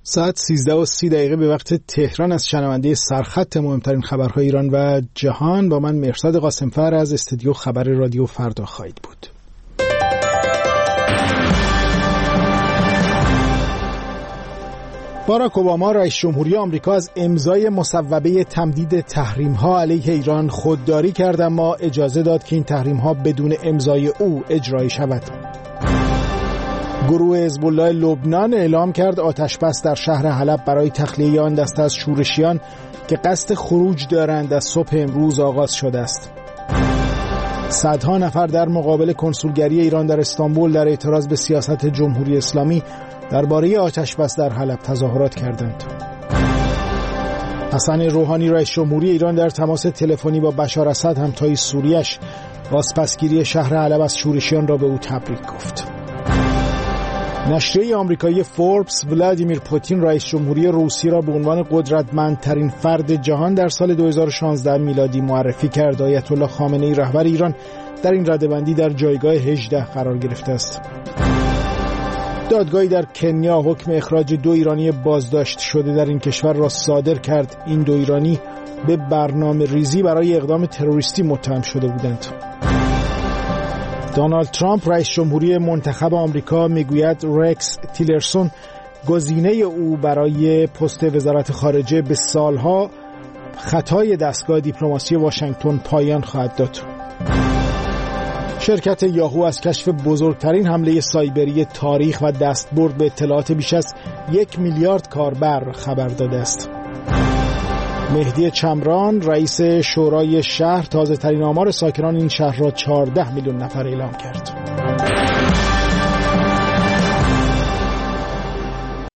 ساعت 13:30 به وقت تهران از شنونده سرخط مهمترین خبرهای ایران و جهان با من مهرزاد قاسمفر از استودیو خبر رادیو فردا خواهید بود. باراک اوباما رئیس جمهوری آمریکا از امضای مصوبه تمدید تحریم‌ها علیه ایران خودداری کرد، اما اجازه داد که این تحریم‌ها بدون امضای او اجرایی شود. گروه حزب الله لبنان اعلام کرد آتش‌بس در شهر حلب برای تخلیه آن دسته از شورشیان که قصد خروج دارند از صبح امروز آغاز شده است. صدها نفر در مقابل کنسولگری ایران در استانبول در اعتراض به سیاست جمهوری اسلامی درباره آتش‌بس در حلب تظاهرات کردند. حسن روحانی رئیس جمهوری ایران در تماس تلفنی با بشار اسد همتای سوریش بازپسگیری شهر حلب از شورشیان را به او تبریک گفت. نشریه آمریکایی فوربس ولادیمیر پوتین رئیس جمهوری روسیه را به عنوان قدرتمندترین فرد جهان در سال 2016 میلادی معرفی کرد. آیت الله خامنه‌ای رهبر ایران در این رده‌بندی در جایگاه 18 قرار گرفته است. دادگاهی در کنیا حکم اخراج 2 ایرانی بازداشت شده در این کشور را صادر کرد. این 2 ایرانی به برنامه ریزی برای اقدام تروریستی متهم شده بودند. دونالد ترامپ رئیس جمهوری منتخب آمریکا میگوید رکس تیلرسون گزینه او برای پست وزارت خارجه به سالها خطای دستگاه دیپلماسی واشنگتن پایان خواهد داد. شرکت یاهو از کشف بزرگترین حمله سایبری تاریخ و دستبرد به اطلاعات بیش از 1 میلیارد کاربر خبر داده است. مهدی چمران رئیس شورای شهر تازه ترین آمار ساکنان این شهر را 14 میلیون نفر اعلام کرد.